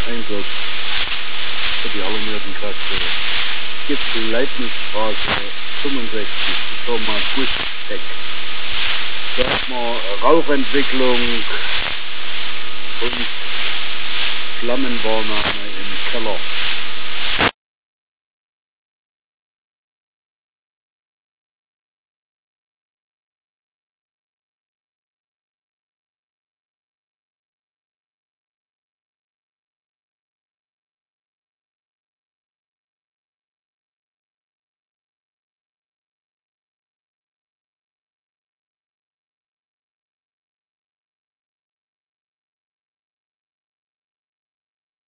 Einsatz für die alarmierten Kräfte. Gipfel-Leibnizstraße 65, die Firma Gustek. Da hat man Rauchentwicklung und Flammenwarnahme im Keller.